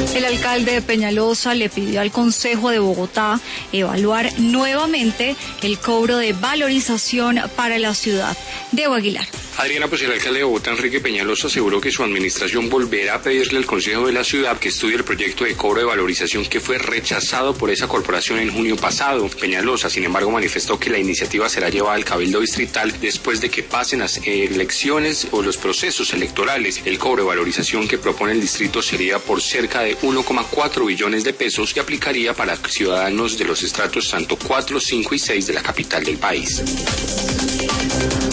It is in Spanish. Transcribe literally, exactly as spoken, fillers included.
El alcalde de Peñalosa le pidió al Consejo de Bogotá evaluar nuevamente el cobro de valorización para la ciudad. Diego Aguilar. Adriana, pues el alcalde de Bogotá, Enrique Peñalosa, aseguró que su administración volverá a pedirle al Consejo de la Ciudad que estudie el proyecto de cobro de valorización que fue rechazado por esa corporación en junio pasado. Peñalosa, sin embargo, manifestó que la iniciativa será llevada al Cabildo Distrital después de que pasen las elecciones o los procesos electorales. El cobro de valorización que propone el distrito sería por cerca de uno coma cuatro billones de pesos y aplicaría para ciudadanos de los estratos tanto cuatro, cinco y seis de la capital del país.